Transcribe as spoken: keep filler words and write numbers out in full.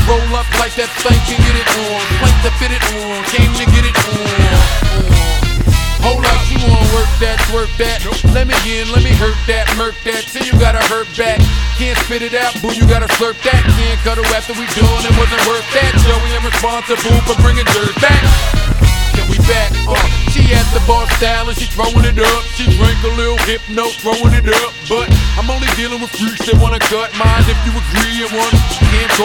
roll up like that thing can get it on. Plank to fit it on, came to get it on. on. Hold up, you wanna work that, twerk that. Let me in, let me hurt that, murk that. Till you gotta hurt back. Can't spit it out, boo, you gotta slurp that. Can't cuddle after we done, it wasn't worth that. Joey, I'm responsible for bringing dirt back. Can we back? Uh, she at the bar style and she throwing it up. She drank a little hypno, throwing it up. But I'm only dealing with freaks that wanna cut mine. If you agree, you want, can't